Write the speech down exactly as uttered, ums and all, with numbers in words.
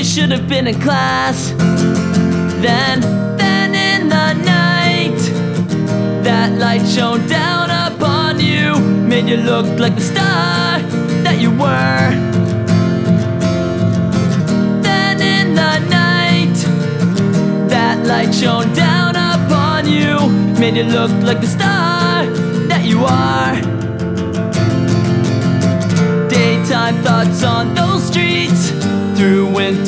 should have been in class. Then, then in the night, that light shone down upon you, made you look like the star that you were. Then in the night, that light shone down upon you, made you look like the star that you are. Daytime thoughts on those streets through winter